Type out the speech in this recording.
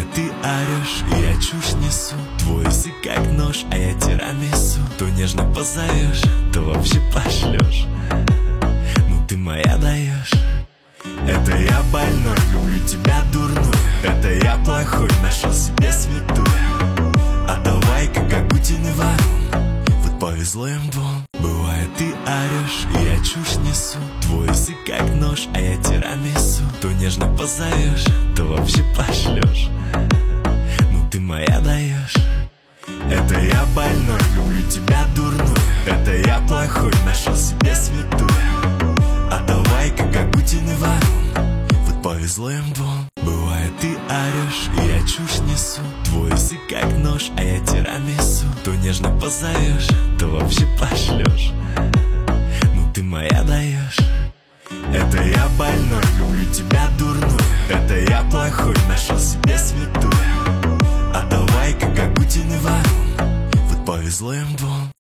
Бывает, ты орешь, и я чушь несу. Твой язык как нож, а я тирамису. То нежно позовешь, то вообще пошлешь. Ну ты моя даешь. Это я больной, люблю тебя дурную. Это я плохой, нашел себе святую. А давай-ка как утиный ворон, вот повезло им двум. Бывает, ты орешь, и я чушь несу. Твой язык как нож, а я тирамису. То нежно позовешь, то вообще пошлешь. Ну ты моя даешь. Это я больной, люблю тебя дурную. Это я плохой, нашел себе святую. А давай-ка как утиный ворон, вот повезло им двум. Бывает, ты орешь, и я чушь несу. Твой язык как нож, а я тирамису. То нежно позовешь, то вообще пошлешь. Ну ты моя даешь. Это я больной, люблю тебя дурную. Это я плохой, нашел себе святую. А давай-ка как утиный ворон, вот повезло им двум.